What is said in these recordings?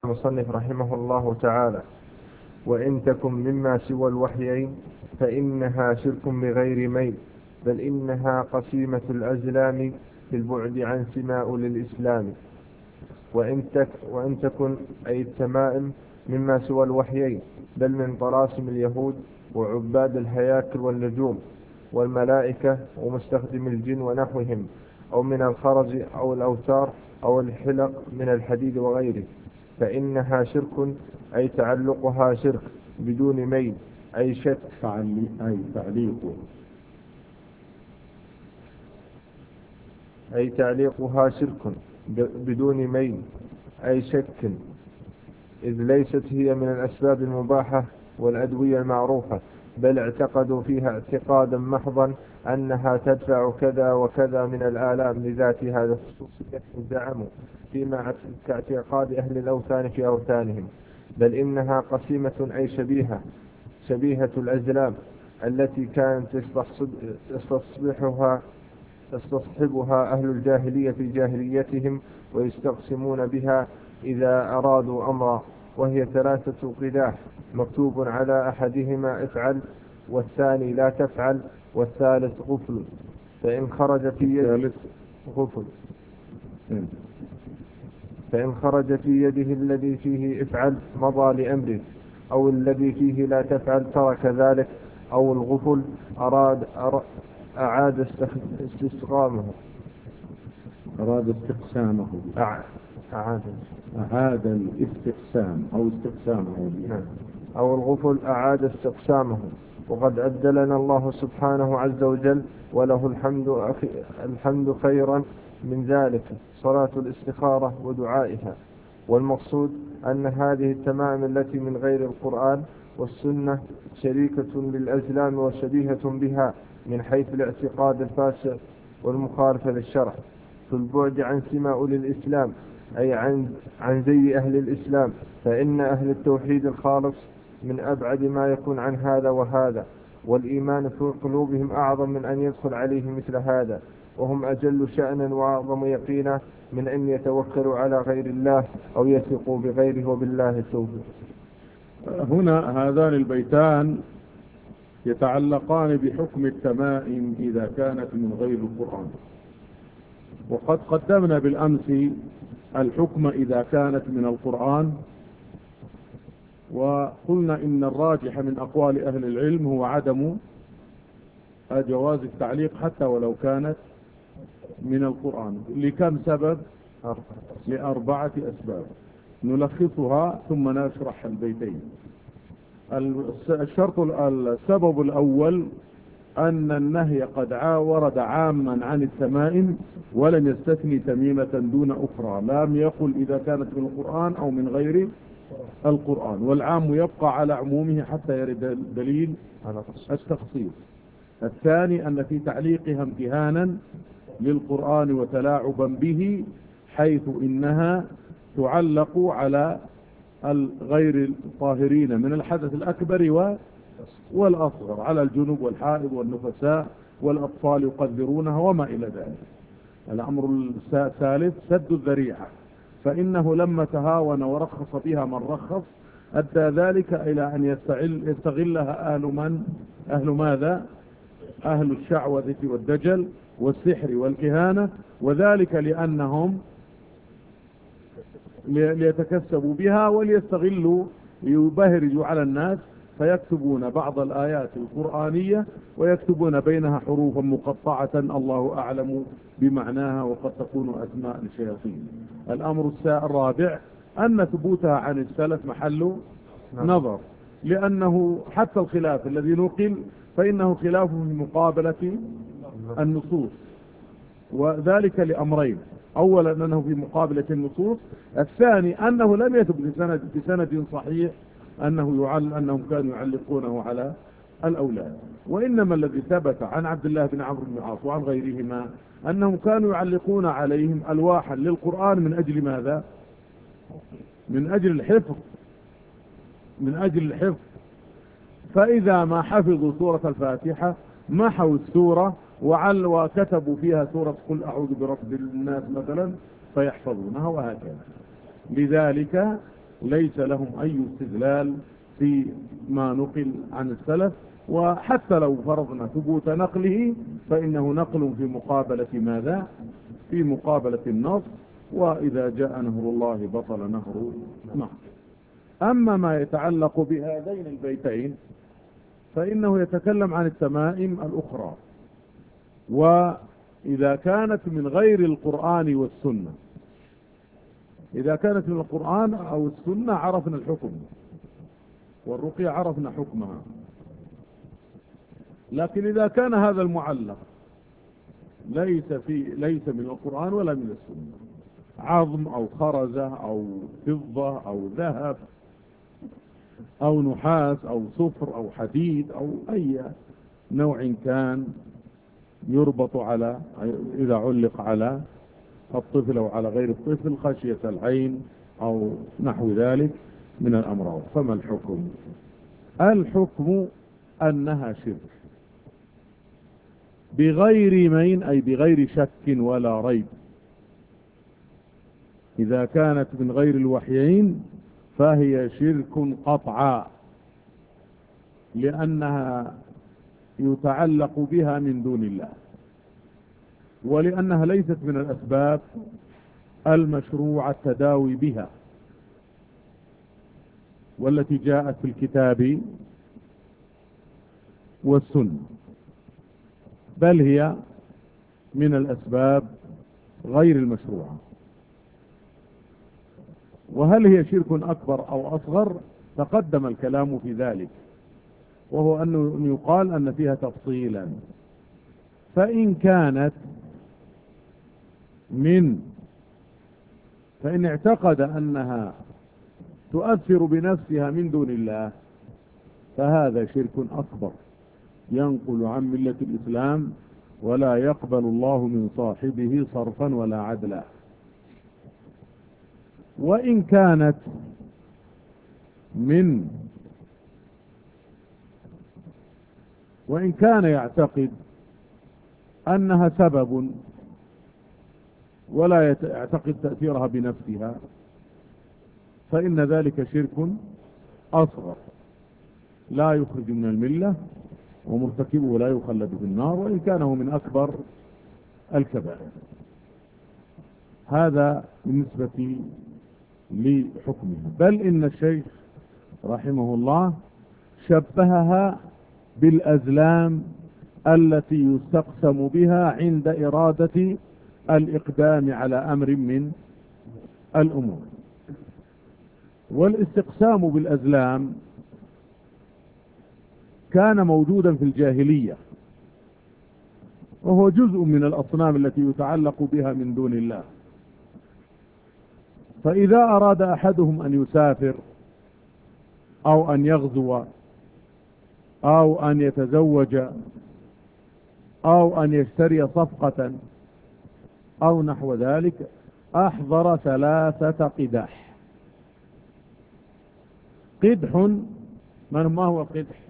المصنف رحمه الله تعالى: وإن تكن مما سوى الوحيين فإنها شرك بغير ميل، بل إنها قسيمة الأزلام بالبعد عن سماء للإسلام. وإن تكن أي التمائم مما سوى الوحيين، بل من طلاسم اليهود وعباد الهياكل والنجوم والملائكة ومستخدم الجن ونحوهم، أو من الخرز أو الأوتار أو الحلق من الحديد وغيره، فإنها شرك أي تعلقها شرك بدون ميل أي شك أي تعليقها شرك بدون ميل أي شك، إذ ليست هي من الأسباب المباحة والأدوية المعروفة، بل اعتقدوا فيها اعتقادا محضا أنها تدفع كذا وكذا من الآلام لذاتها الخصوصية زعموا فيما كاعتقاد أهل الأوثان في أوثانهم، بل إنها قسيمة أي شبيهة الأزلام التي كانت تستصحبها أهل الجاهلية في جاهليتهم ويستقسمون بها إذا أرادوا أمرا، وهي 3 قداح مكتوب على أحدهما افعل والثاني لا تفعل والثالث غفل، فإن خرج في يده الذي فيه افعل مضى لأمره، أو الذي فيه لا تفعل ترك ذلك، أو الغفل أعاد استقسامه أو الغفل أعاد استقسامه. وقد أبدلنا الله سبحانه عز وجل وله الحمد خيرا من ذلك صلاة الاستخارة ودعائها. والمقصود أن هذه التمائم التي من غير القرآن والسنة شريكة للأزلام وشبيهة بها من حيث الاعتقاد الفاسد والمخالفة للشرع، في البعد عن سماء للإسلام أي عن زي أهل الإسلام، فإن أهل التوحيد الخالص من أبعد ما يكون عن هذا وهذا، والإيمان في قلوبهم أعظم من أن يدخل عليه مثل هذا، وهم أجل شأنا وأعظم يقينا من أن يتوكلوا على غير الله أو يثقوا بغيره، وبالله التوفيق. هنا هذان البيتان يتعلقان بحكم التمائم إذا كانت من غير القرآن، وقد قدمنا بالأمس الحكم إذا كانت من القرآن، وقلنا إن الراجح من أقوال أهل العلم هو عدم جواز التعليق حتى ولو كانت من القرآن. لكم سبب؟ ل4 أسباب نلخصها ثم نشرح البيتين. السبب الأول أن النهي قد ورد عاما عن التمائم ولم يستثني تميمة دون أخرى، لم يقل إذا كانت من القرآن أو من غير القرآن، والعام يبقى على عمومه حتى يرد دليل التخصيص. الثاني أن في تعليقها امتهانا للقرآن وتلاعبا به، حيث إنها تعلق على غير الطاهرين من الحدث الأكبر والأصغر، على الجنوب والحائض والنفساء والأطفال يقدرونها وما إلى ذلك. الأمر الثالث سد الذريعة، فإنه لما تهاون ورخص بها من رخص أدى ذلك إلى أن يستغلها أهل ماذا؟ أهل الشعوذة والدجل والسحر والكهانة، وذلك لأنهم ليتكسبوا بها وليستغلوا ليبهرجوا على الناس، فيكتبون بعض الآيات القرآنية ويكتبون بينها حروفا مقطعة الله أعلم بمعناها، وقد تكون أسماء للشياطين. الأمر الرابع أن ثبوتها عن السلف محل نظر، لأنه حتى الخلاف الذي نقل فإنه خلاف في مقابلة النصوص، وذلك لأمرين: أولا أنه في مقابلة النصوص، الثاني أنه لم يثبت بسند صحيح أنهم كانوا يعلقونه على الأولاد، وإنما الذي ثبت عن عبد الله بن عمرو بن العاص وعن غيرهما أنهم كانوا يعلقون عليهم ألواحا للقرآن من أجل ماذا؟ من أجل الحفظ. فإذا ما حفظوا سورة الفاتحة محوا السورة وكتبوا فيها سورة قل أعوذ برب الناس مثلا فيحفظونها، وهكذا. لذلك ليس لهم أي استدلال في ما نقل عن السلف، وحتى لو فرضنا ثبوت نقله فإنه نقل في مقابلة ماذا؟ في مقابلة النص، وإذا جاء نهر الله بطل نهر نهر. أما ما يتعلق بهذين البيتين فإنه يتكلم عن التمائم الأخرى، وإذا كانت من غير القرآن والسنة، إذا كانت من القرآن أو السنة عرفنا الحكم، والرقية عرفنا حكمها. لكن إذا كان هذا المعلق ليس من القرآن ولا من السنة، عظم أو خرزة أو فضة أو ذهب أو نحاس أو صفر أو حديد أو أي نوع كان، يربط على إذا علق على الطفل أو على غير الطفل خشية العين أو نحو ذلك من الأمراض. فما الحكم؟ الحكم أنها شرك بغير مين، أي بغير شك ولا ريب. إذا كانت من غير الوحيين فهي شرك قطعا، لأنها يتعلق بها من دون الله، ولأنها ليست من الأسباب المشروع التداوي بها والتي جاءت في الكتاب والسنة، بل هي من الأسباب غير المشروعة. وهل هي شرك أكبر أو أصغر؟ تقدم الكلام في ذلك، وهو أنه يقال أن فيها تفصيلا. فإن كانت فإن اعتقد أنها تؤثر بنفسها من دون الله فهذا شرك أكبر ينقل عن ملة الإسلام، ولا يقبل الله من صاحبه صرفا ولا عدلا. وإن كانت وإن كان يعتقد أنها سبب ولا يعتقد تأثيرها بنفسها فإن ذلك شرك أصغر لا يخرج من الملة، ومرتكبه لا يخلد في النار، وإن كانه من أكبر الكبائر. هذا بالنسبة لحكمها. بل إن الشيخ رحمه الله شبهها بالأزلام التي يستقسم بها عند إرادة الإقدام على أمر من الأمور. والاستقسام بالأزلام كان موجودا في الجاهلية، وهو جزء من الأصنام التي يتعلق بها من دون الله. فإذا أراد أحدهم أن يسافر أو أن يغزو أو أن يتزوج أو أن يشتري صفقة أو نحو ذلك أحضر 3 قداح. قدح، ما هو القدح؟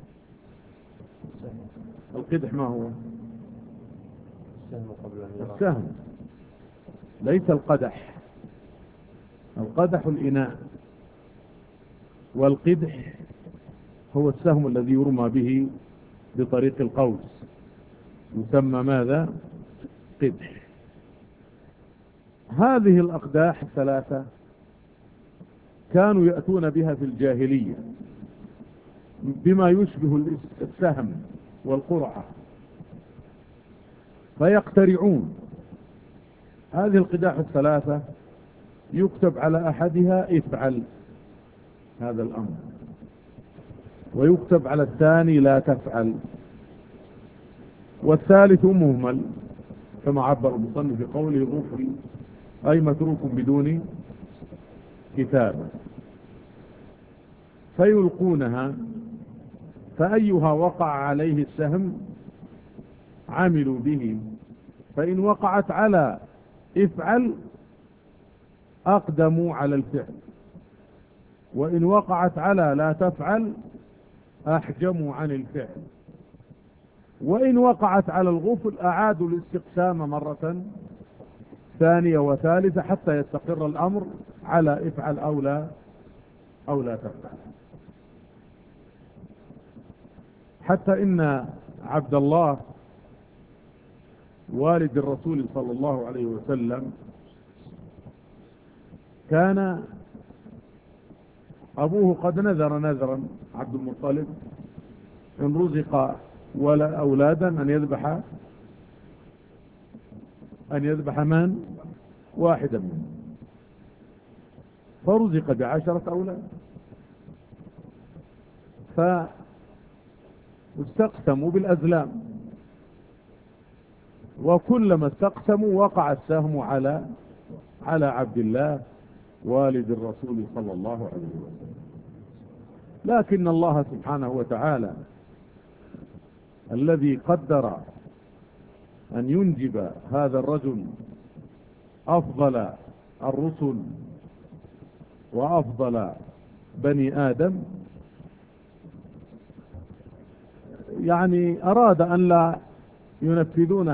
القدح ما هو؟ السهم، ليس القدح. القدح الإناء، والقدح هو السهم الذي يرمى به بطريق القوس، يسمى ماذا؟ قدح. هذه الأقداح 3 كانوا يأتون بها في الجاهلية بما يشبه السهم والقرعة، فيقترعون هذه القداح 3 يكتب على أحدها افعل هذا الأمر، ويكتب على الثاني لا تفعل، والثالث مهمل كما عبر المصنف بقوله غفر أي متروك بدون كتابة. فيلقونها، فأيها وقع عليه السهم عملوا به، فإن وقعت على افعل أقدموا على الفعل، وإن وقعت على لا تفعل أحجموا عن الفعل، وإن وقعت على الغفل أعادوا الاستقسام مرة ثانية وثالثة حتى يستقر الأمر على افعل أو لا أو لا تفتح. حتى إن عبد الله والد الرسول صلى الله عليه وسلم كان أبوه قد نذر نذرا، عبد المطلب، إن رزق ولا أولادا أن يذبح من؟ واحدا منهم، فرزق ب10 أولاد، فاستقسموا بالأزلام، وكلما استقسموا وقع السهم على عبد الله والد الرسول صلى الله عليه وسلم. لكن الله سبحانه وتعالى الذي قدر أن ينجب هذا الرجل أفضل الرسل وأفضل بني آدم، يعني أراد أن لا ينفذون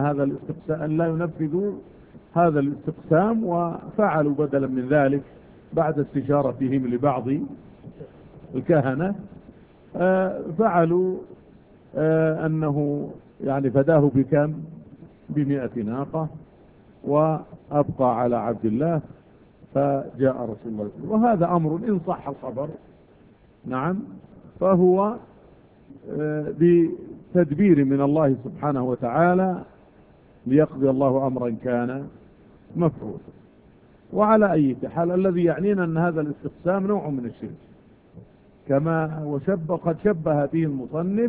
هذا الاستقسام، وفعلوا بدلا من ذلك بعد استشارتهم لبعض الكهنة، فعلوا أنه يعني فداه بكم؟ ب100 ناقة، وأبقى على عبد الله، فجاء رسول الله. وهذا أمر إن صح الخبر، نعم، فهو بتدبير من الله سبحانه وتعالى ليقضي الله أمرا كان مفعولا. وعلى أي حال الذي يعنينا أن هذا الاستقسام نوع من الشرك، كما قد شبه به المصنف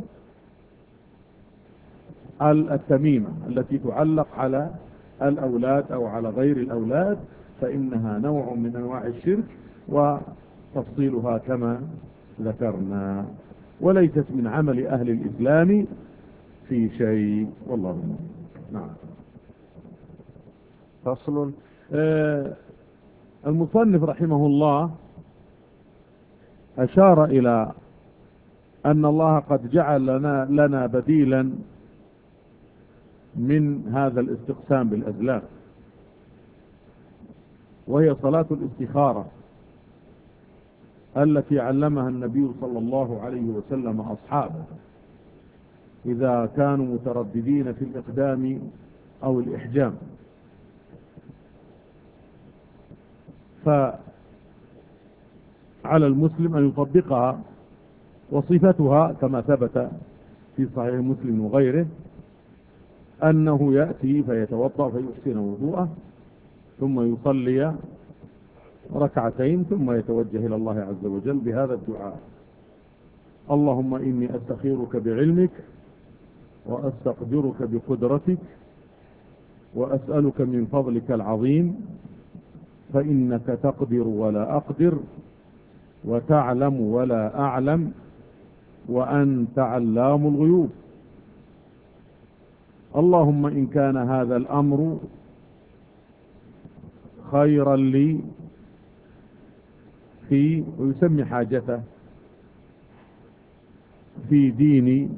التميمة التي تعلق على الأولاد أو على غير الأولاد، فإنها نوع من أنواع الشرك، وتفصيلها كما ذكرنا، وليست من عمل أهل الإسلام في شيء، والله أعلم. نعم. فصل. المصنف رحمه الله أشار إلى أن الله قد جعل لنا بديلا من هذا الاستقسام بالأزلام، وهي صلاة الاستخارة التي علمها النبي صلى الله عليه وسلم أصحابه إذا كانوا مترددين في الإقدام أو الإحجام. فعلى المسلم أن يطبقها، وصفتها كما ثبت في صحيح مسلم وغيره أنه يأتي فيتوضأ فيحسن وضوءه، ثم يصلي ركعتين، ثم يتوجه إلى الله عز وجل بهذا الدعاء: اللهم إني أستخيرك بعلمك، وأستقدرك بقدرتك، وأسألك من فضلك العظيم، فإنك تقدر ولا أقدر، وتعلم ولا أعلم، وأنت علام الغيوب. اللهم إن كان هذا الأمر خيرا لي في، ويسمي حاجته، في ديني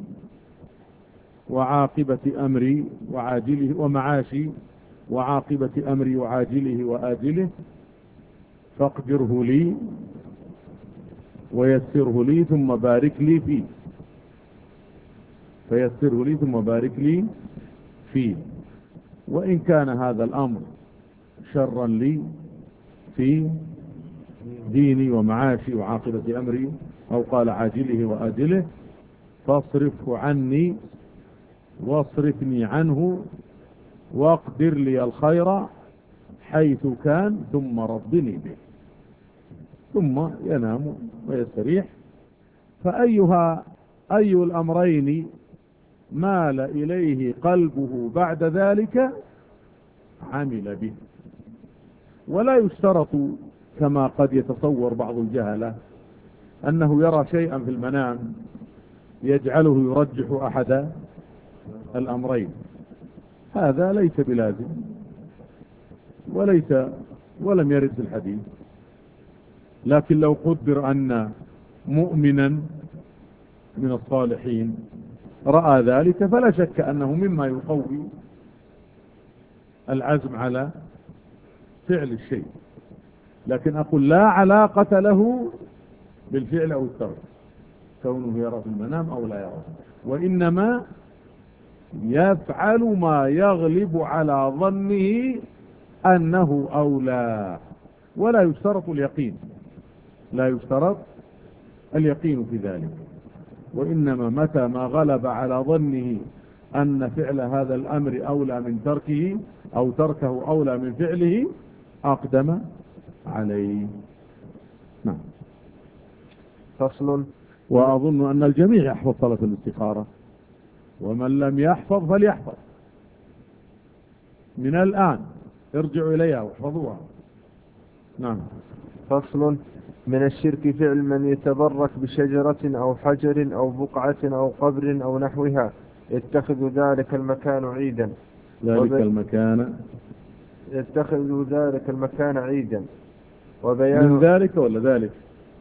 وعاقبة أمري وعاجله ومعاشي، وعاقبة أمري وعاجله وآجله، فاقدره لي ويسره لي ثم بارك لي فيه، فيسره لي ثم بارك لي فيه. وإن كان هذا الأمر شرا لي في ديني ومعاشي وعاقبة أمري، أو قال عاجله وآجله، فاصرفه عني واصرفني عنه، واقدر لي الخير حيث كان، ثم رضني به. ثم ينام ويستريح. أي الأمرين مال إليه قلبه بعد ذلك عمل به. ولا يشترط كما قد يتصور بعض الجهلة أنه يرى شيئا في المنام يجعله يرجح أحد الأمرين، هذا ليس بلازم، ولم يرد في الحديث. لكن لو قدر أن مؤمنا من الصالحين رأى ذلك، فلا شك أنه مما يقوي العزم على فعل الشيء. لكن أقول لا علاقة له بالفعل أو الترك، كونه يرى في المنام أو لا يرى، وإنما يفعل ما يغلب على ظنه أنه أولى، ولا يشترط اليقين، لا يشترط اليقين في ذلك، وإنما متى ما غلب على ظنه أن فعل هذا الأمر أولى من تركه أو تركه أولى من فعله أقدم عليه. نعم. فصل. وأظن أن الجميع يحفظ صلاة الاستخارة، ومن لم يحفظ فليحفظ من الآن، ارجعوا إليها واحفظوها. نعم. فصل. من الشرك فعل من يتبرك بشجرة أو حجر أو بقعة أو قبر أو نحوها يتخذ ذلك المكان عيدا. يتخذ ذلك المكان عيدا. وبيان من ذلك ولا ذلك؟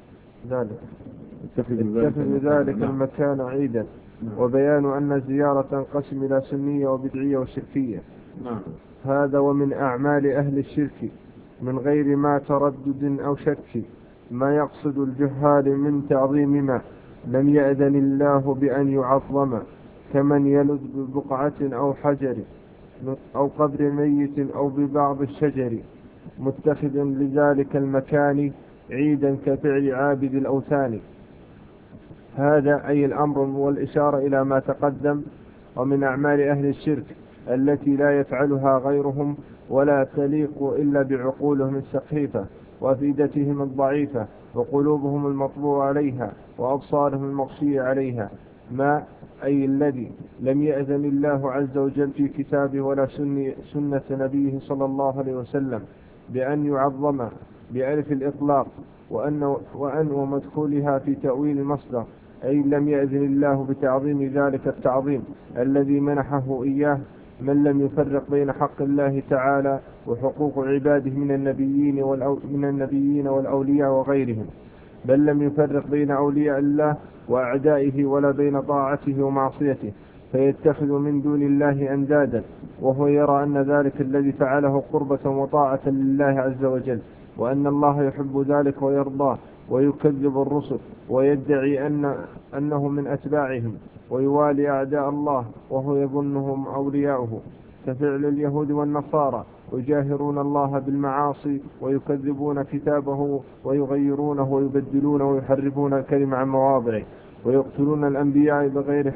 يتخذ ذلك المكان عيدا. وبيان أن الزيارة تنقسم إلى سنية وبدعية وشركية. نعم. هذا ومن أعمال أهل الشرك من غير ما تردد أو شك ما يقصد الجهال من تعظيم ما لم يأذن الله بأن يعظم، كمن يلذ ببقعة أو حجر أو قبر ميت أو ببعض الشجر متخذ لذلك المكان عيدا كفعل عابد الأوثان. هذا أي الأمر والإشارة إلى ما تقدم. ومن أعمال أهل الشرك التي لا يفعلها غيرهم ولا تليق إلا بعقولهم السخيفة وأفئدتهم الضعيفة وقلوبهم المطبوع عليها وأبصارهم المغشية عليها، ما أي الذي لم يأذن الله عز وجل في كتابه ولا سنة نبيه صلى الله عليه وسلم بأن يعظم بألف الإطلاق وأن ومدخولها في تأويل مصدر، أي لم يأذن الله بتعظيم ذلك التعظيم الذي منحه إياه من لم يفرق بين حق الله تعالى وحقوق عباده من النبيين والأولياء وغيرهم، بل لم يفرق بين أولياء الله وأعدائه ولا بين طاعته ومعصيته، فيتخذ من دون الله أندادا، وهو يرى أن ذلك الذي فعله قربة وطاعة لله عز وجل، وأن الله يحب ذلك ويرضاه، ويكذب الرسل ويدعي أنه من أتباعهم، ويوالي أعداء الله وهو يظنهم أولياؤه، كفعل اليهود والنصارى، يجاهرون الله بالمعاصي ويكذبون كتابه ويغيرونه ويبدلونه ويحرفون الكلمة عن مواضعه، ويقتلون الأنبياء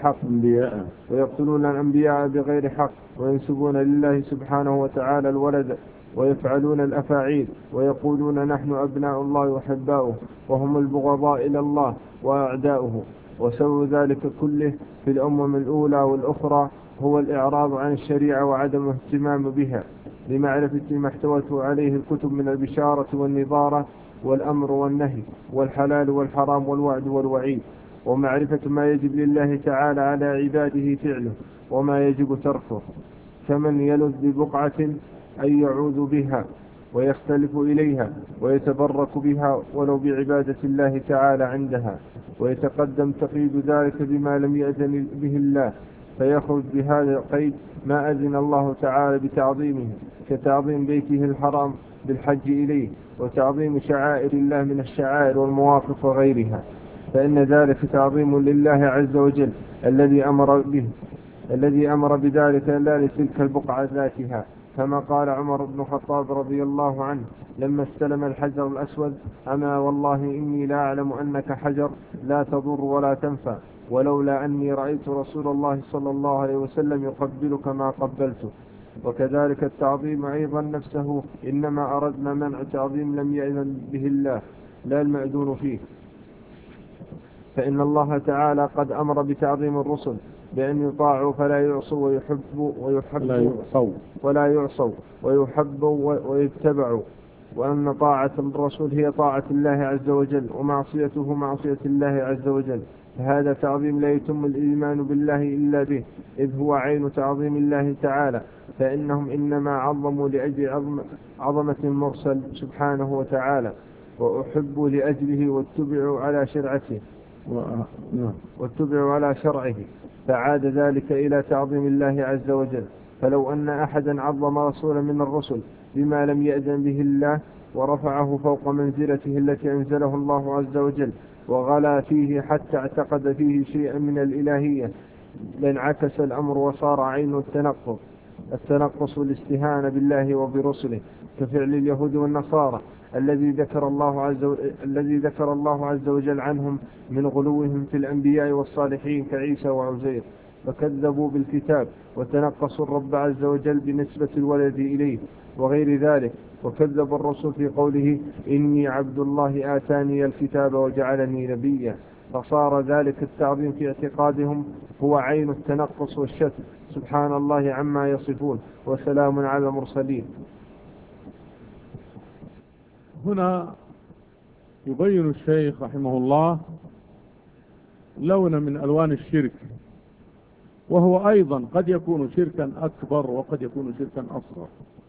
بغير حق وينسبون لله سبحانه وتعالى الولد ويفعلون الأفاعيل ويقولون نحن أبناء الله وأحباؤه وهم البغضاء إلى الله وأعداؤه. وسووا ذلك كله في الأمم الأولى والأخرى هو الإعراض عن الشريعة وعدم اهتمام بها لمعرفة ما احتوته عليه الكتب من البشارة والنظارة والأمر والنهي والحلال والحرام والوعد والوعيد، ومعرفة ما يجب لله تعالى على عباده فعله وما يجب تركه، كمن يلذ ببقعة أن يعوذ بها ويختلف إليها ويتبرك بها ولو بعبادة الله تعالى عندها، ويتقدم تقييد ذلك بما لم يأذن به الله، فيخرج بهذا القيد ما أذن الله تعالى بتعظيمه، كتعظيم بيته الحرام بالحج إليه وتعظيم شعائر الله من الشعائر والمواقف وغيرها، فإن ذلك تعظيم لله عز وجل الذي أمر بذلك لا لتلك البقعة ذاتها، كما قال عمر بن الخطاب رضي الله عنه لما استلم الحجر الأسود: أما والله إني لا أعلم أنك حجر لا تضر ولا تنفع، ولولا أني رأيت رسول الله صلى الله عليه وسلم يقبلك ما قبلته. وكذلك التعظيم أيضا نفسه إنما أردنا منع تعظيم لم يأذن به الله لا المأذون فيه، فإن الله تعالى قد أمر بتعظيم الرسل بأن يطاعوا فلا يعصوا ويحبوا ويتبعوا، وأن طاعة الرسول هي طاعة الله عز وجل ومعصيته معصية الله عز وجل، فهذا تعظيم لا يتم الإيمان بالله إلا به، إذ هو عين تعظيم الله تعالى، فإنهم إنما عظموا لأجل عظمة المرسل سبحانه وتعالى، وأحبوا لأجله واتبعوا على شرعه، فعاد ذلك إلى تعظيم الله عز وجل. فلو أن أحدا عظم رسولا من الرسل بما لم يأذن به الله ورفعه فوق منزلته التي أنزله الله عز وجل، وغلا فيه حتى اعتقد فيه شيئا من الإلهية، لانعكس الأمر وصار عين التنقص والاستهانة بالله وبرسله، كفعل اليهود والنصارى الذي ذكر الله عز وجل عنهم من غلوهم في الأنبياء والصالحين كعيسى وعزير، فكذبوا بالكتاب وتنقصوا الرب عز وجل بنسبة الولد إليه وغير ذلك، وكذب الرسول في قوله إني عبد الله آتاني الكتاب وجعلني نبيا، فصار ذلك التعظيم في اعتقادهم هو عين التنقص والشتم. سبحان الله عما يصفون، وسلام على المرسلين. هنا يبين الشيخ رحمه الله لون من ألوان الشرك، وهو أيضا قد يكون شركا أكبر وقد يكون شركا أصغر،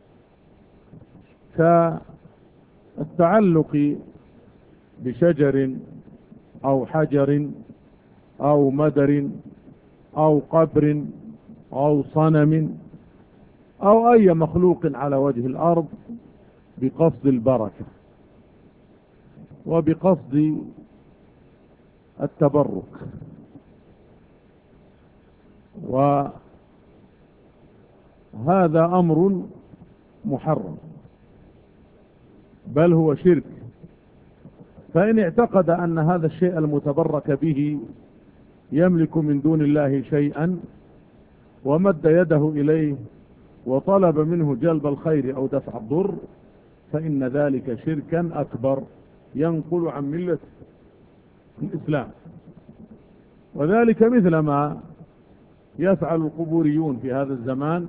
كالتعلق بشجر أو حجر أو مدر أو قبر أو صنم أو أي مخلوق على وجه الأرض بقصد البركة وبقصد التبرك، وهذا أمر محرم بل هو شرك. فإن اعتقد أن هذا الشيء المتبرك به يملك من دون الله شيئا ومد يده إليه وطلب منه جلب الخير أو دفع الضر، فإن ذلك شركا أكبر ينقل عن ملة الإسلام. وذلك مثل ما يفعل القبوريون في هذا الزمان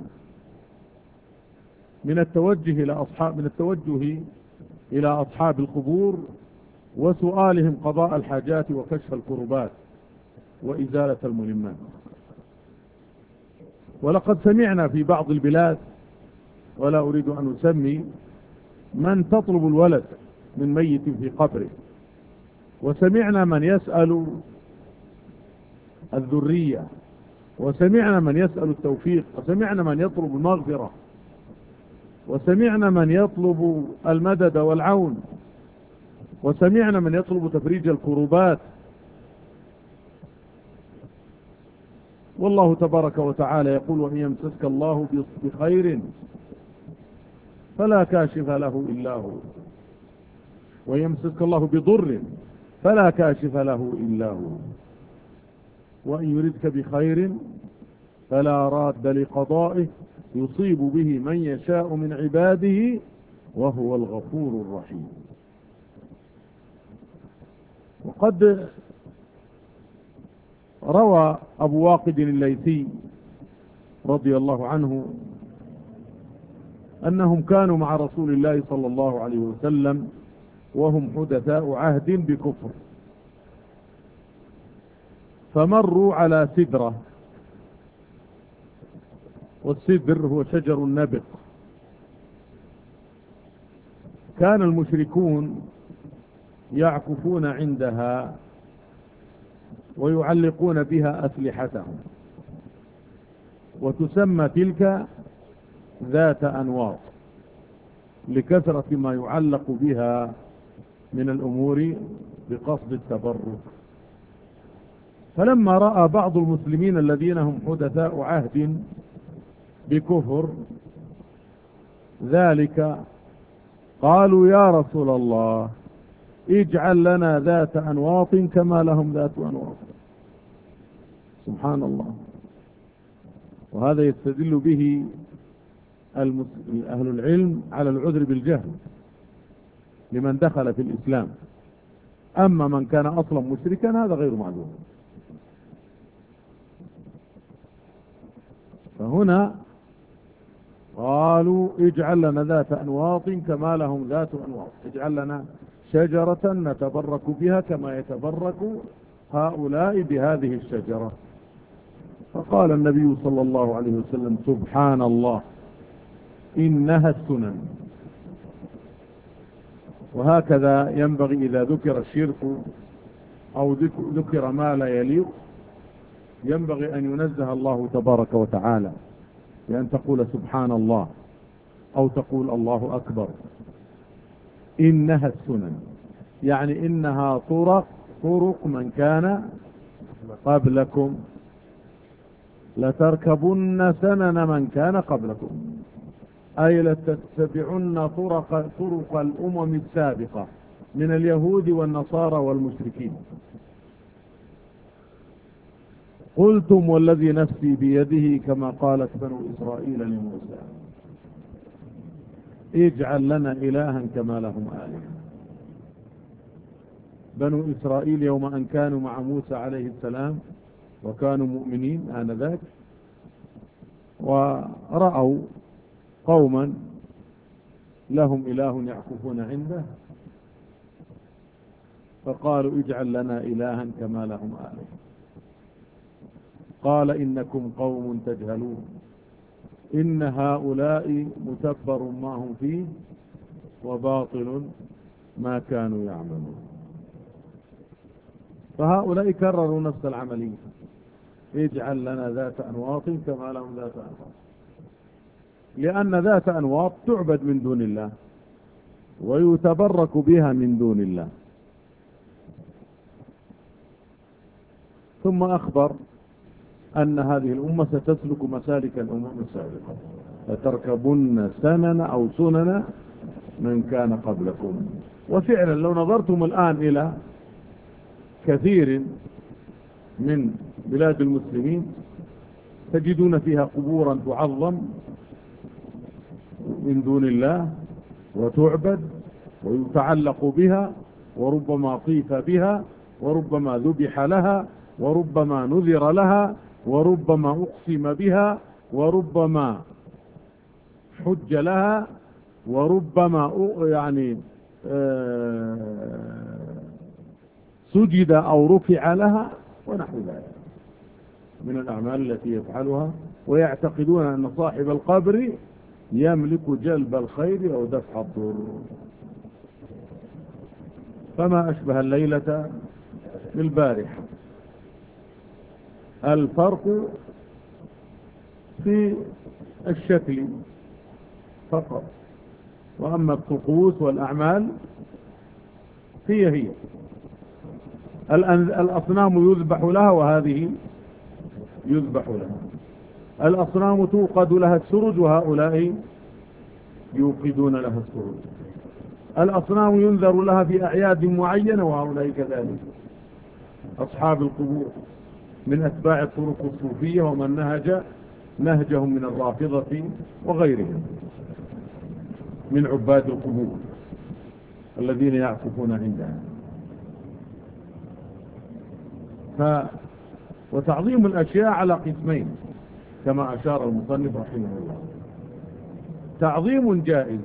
من التوجه إلى أصحاب القبور وسؤالهم قضاء الحاجات وكشف الكربات وإزالة الملمات. ولقد سمعنا في بعض البلاد، ولا أريد أن أسمي، من تطلب الولد من ميت في قبره، وسمعنا من يسأل الذرية، وسمعنا من يسأل التوفيق، وسمعنا من يطلب المغفرة، وسمعنا من يطلب المدد والعون، وسمعنا من يطلب تفريج الكروبات. والله تبارك وتعالى يقول وإن يمسسك الله بخير فلا كاشف له إلا هو، وإن يمسسك الله بضر فلا كاشف له إلا هو، وإن يردك بخير فلا راد لقضائه يصيب به من يشاء من عباده وهو الغفور الرحيم. وقد روى أبو واقد الليثي رضي الله عنه أنهم كانوا مع رسول الله صلى الله عليه وسلم وهم حدثاء عهد بكفر، فمروا على سدرة، والسدر هو شجر النبق. كان المشركون يعكفون عندها ويعلقون بها أسلحتهم، وتسمى تلك ذات أنواط لكثرة ما يعلق بها من الأمور بقصد التبرك. فلما رأى بعض المسلمين الذين هم حدثاء عهد بكفر ذلك قالوا يا رسول الله اجعل لنا ذات أنواط كما لهم ذات أنواط. سبحان الله. وهذا يستدل به أهل العلم على العذر بالجهل لمن دخل في الإسلام، أما من كان أصلا مشركا هذا غير معذور. فهنا قالوا اجعل لنا ذات أنواط كما لهم ذات أنواط، اجعل لنا شجرة نتبرك بها كما يتبرك هؤلاء بهذه الشجرة. فقال النبي صلى الله عليه وسلم سبحان الله إنها السنن. وهكذا ينبغي إذا ذكر الشرك أو ذكر ما لا يليق ينبغي أن ينزه الله تبارك وتعالى بأن تقول سبحان الله أو تقول الله أكبر. إنها السنن، يعني إنها طرق من كان قبلكم، لتركبن سنن من كان قبلكم، أي لتتبعن طرق الأمم السابقة من اليهود والنصارى والمشركين. قلتم والذي نفسي بيده كما قالت بنو إسرائيل لموسى اجعل لنا إلها كما لهم آلهة. بنو إسرائيل يوم أن كانوا مع موسى عليه السلام وكانوا مؤمنين آنذاك، ورأوا قوما لهم إله يعكفون عنده، فقالوا اجعل لنا إلها كما لهم آلهة. قال إنكم قوم تجهلون إن هؤلاء متبر ما هم فيه وباطل ما كانوا يعملون. فهؤلاء كرروا نفس العملية، اجعل لنا ذات أنواط كما لهم ذات أنواط، لأن ذات أنواط تعبد من دون الله ويتبرك بها من دون الله. ثم أخبر أن هذه الأمة ستسلك مسالك الأمم السابقة، لتركبن سنن أو سنن من كان قبلكم. وفعلا لو نظرتم الآن إلى كثير من بلاد المسلمين تجدون فيها قبورا تعظم من دون الله وتعبد ويتعلق بها، وربما طيف بها، وربما ذبح لها، وربما نذر لها، وربما أقسم بها، وربما حج لها، وربما سجد أو رفع لها، ونحو ذلك من الأعمال التي يفعلها، ويعتقدون أن صاحب القبر يملك جلب الخير أو دفع الضر. فما أشبه الليلة بالبارحة، الفرق في الشكل فقط، وأما الطقوس والأعمال هي الأصنام يذبح لها وهذه يذبح لها. الأصنام توقد لها السرج وهؤلاء يوقدون لها السرج. الأصنام ينذر لها في أعياد معينة وهؤلاء كذلك. أصحاب القبور من أتباع الطرق الصوفية ومن نهجهم من الرافضة وغيرهم من عباد القبور الذين يعكفون عندها. وتعظيم الأشياء على قسمين كما أشار المصنف رحمه الله: تعظيم جائز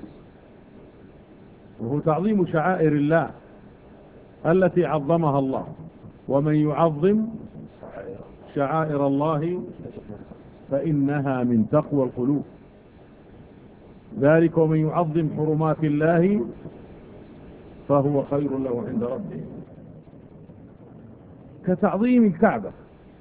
وهو تعظيم شعائر الله التي عظمها الله، ومن يعظم شعائر الله فإنها من تقوى القلوب. ذلك ومن يعظم حرمات الله فهو خير له عند ربه، كتعظيم الكعبة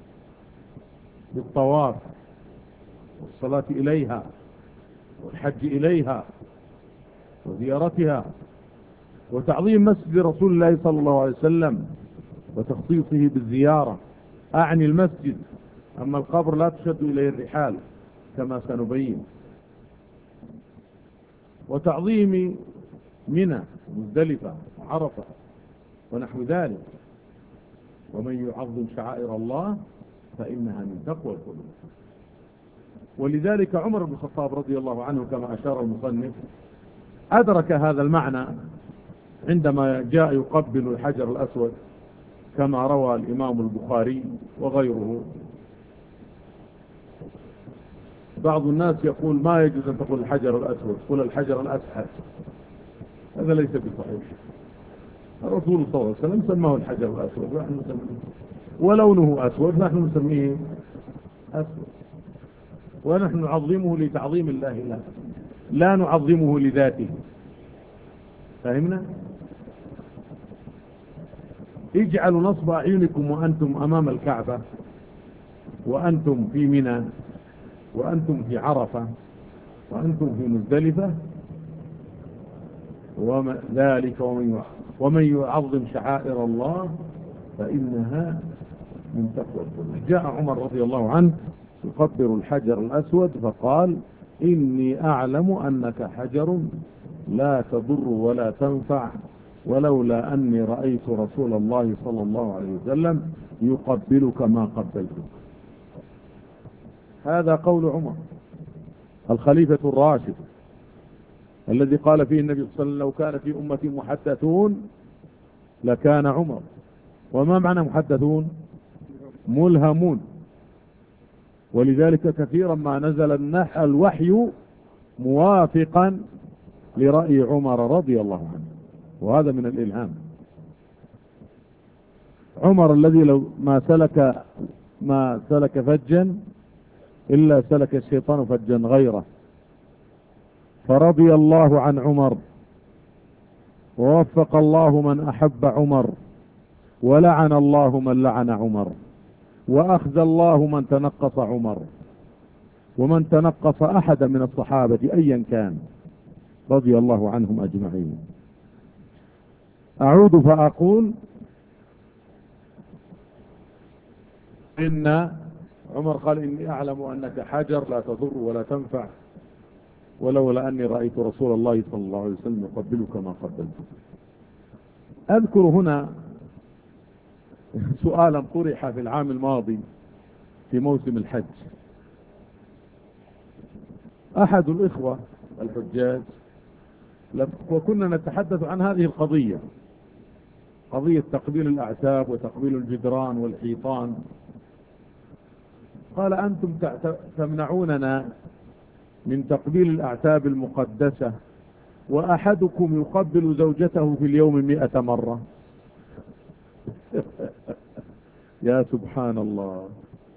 بالطواف والصلاة إليها والحج إليها وزيارتها، وتعظيم مسجد رسول الله صلى الله عليه وسلم وتخصيصه بالزيارة، أعني المسجد، أما القبر لا تشد إليه الرحال كما سنبين. وتعظيم منى مزدلفة وعرفة ونحو ذلك. ومن يعظم شعائر الله فإنها من تقوى القلوب. ولذلك عمر بن الخطاب رضي الله عنه كما أشار المصنف أدرك هذا المعنى عندما جاء يقبل الحجر الأسود كما روى الإمام البخاري وغيره. بعض الناس يقول ما يجوز أن تقول الحجر الأسود، قل الحجر الأسحر، هذا ليس بصحيح. الرسول صلى الله عليه وسلم سماه الحجر الأسود ونحن نسميه، ولونه أسود نحن نسميه أسود، ونحن نعظمه لتعظيم الله له لا نعظمه لذاته. فهمنا؟ اجعلوا نصب أعينكم وأنتم أمام الكعبة، وأنتم في منى، وأنتم في عرفة، وأنتم في مزدلفة، ذلك ومن يعظم شعائر الله فإنها من تقوى القلوب. جاء عمر رضي الله عنه يقبل الحجر الأسود فقال إني أعلم أنك حجر لا تضر ولا تنفع ولولا أني رأيت رسول الله صلى الله عليه وسلم يقبلك ما قبلتك. هذا قول عمر الخليفة الراشد الذي قال فيه النبي صلى الله عليه وسلم لو كان في أمتي محدثون لكان عمر. وما معنى محدثون؟ ملهمون. ولذلك كثيرا ما نزل الوحي موافقا لرأي عمر رضي الله عنه، وهذا من الإلهام. عمر الذي لو ما سلك فجا إلا سلك الشيطان فجا غيره، فرضي الله عن عمر ووفق الله من أحب عمر ولعن الله من لعن عمر وأخزى الله من تنقص عمر ومن تنقص أحد من الصحابة أيا كان رضي الله عنهم أجمعين. أعود فأقول إن عمر قال إني أعلم أنك حجر لا تضر ولا تنفع ولولا أني رأيت رسول الله صلى الله عليه وسلم يقبلك ما قبلتك. أذكر هنا سؤالا طرح في العام الماضي في موسم الحج. أحد الإخوة الحجاج وكنا نتحدث عن هذه القضية، قضية تقبيل الأعتاب وتقبيل الجدران والحيطان، قال أنتم تمنعوننا من تقبيل الأعتاب المقدسة وأحدكم يقبل زوجته في اليوم 100 مرة. يا سبحان الله،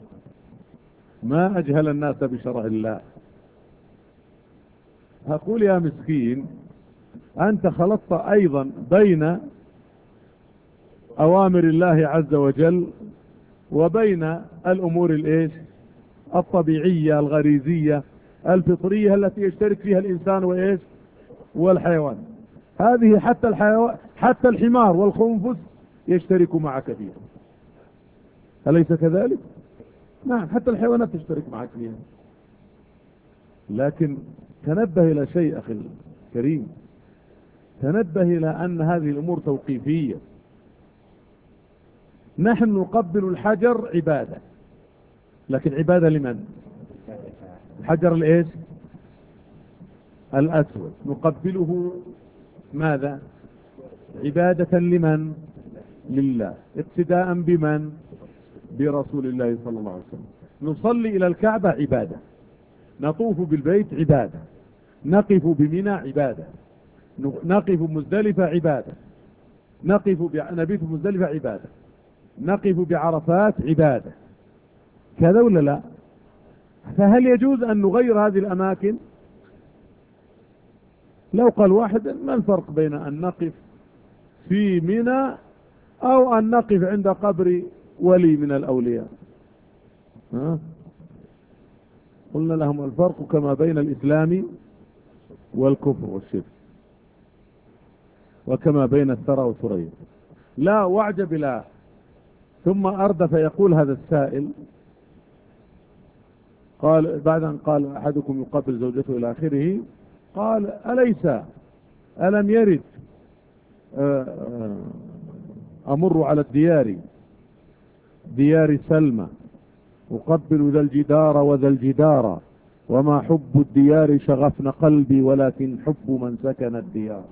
ما أجهل الناس بشرع الله. أقول يا مسكين أنت خلطت أيضا بين أوامر الله عز وجل وبين الأمور الطبيعية الغريزية الفطرية التي يشترك فيها الإنسان والحيوان. هذه حتى الحمار والخنفس يشترك معك فيها، أليس كذلك؟ نعم، حتى الحيوانات تشترك معك فيها. لكن تنبه إلى شيء أخي الكريم، تنبه إلى أن هذه الأمور توقيفية. نحن نقبل الحجر عبادة، لكن عبادة لمن؟ الحجر الأسود نقبله ماذا؟ عبادة لمن؟ لله، اقتداء بمن؟ برسول الله صلى الله عليه وسلم. نصلي إلى الكعبة عبادة، نطوف بالبيت عبادة، نقف بمنى عبادة، نقف مزدلفة عبادة، نبيت مزدلفة عبادة، نقف بعرفات عبادة، كذا ولا لا؟ فهل يجوز أن نغير هذه الأماكن؟ لو قال واحد ما الفرق بين أن نقف في منى أو أن نقف عند قبر ولي من الأولياء؟ قلنا لهم الفرق كما بين الإسلام والكفر والشرك، وكما بين الثرى والثريا. لا واعجب لا. ثم أردف يقول هذا السائل، قال بعد أن قال أحدكم يقبل زوجته إلى آخره، قال ألم يرد أمر على ديار سلمى أقبل ذا الجدار وذا الجدار وما حب الديار شغفن قلبي ولكن حب من سكن الديار.